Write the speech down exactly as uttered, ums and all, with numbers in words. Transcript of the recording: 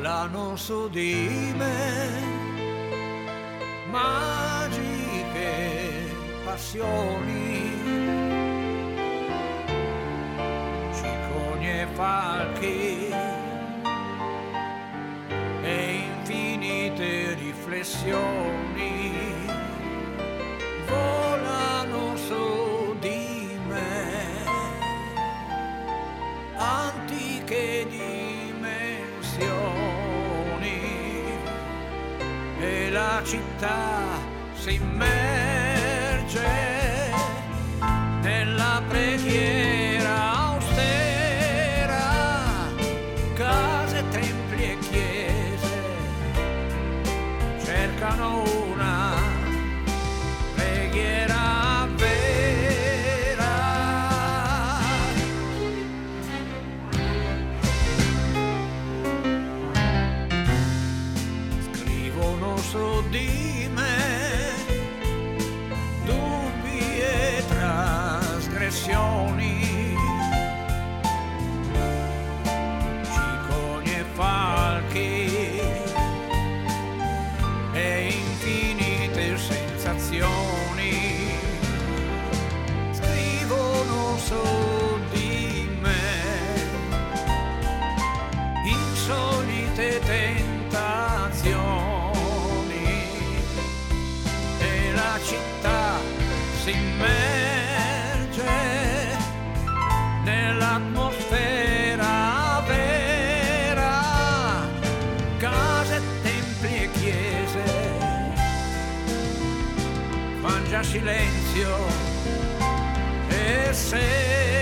volano su di me, magiche passioni, cicogni e falchi e infinite riflessioni volano su di me, antiche dimensioni, e la città si immerge nella preghiera austera, case, templi e chiese cercano una preghiera vera. Scrivono su di me dubbi e trasgressioni, cicogni e falchi e infinite sensazioni scrivono su di me insolite tentazioni, e la città si immerge nell'atmosfera vera, case, templi e chiese fan già silenzio e se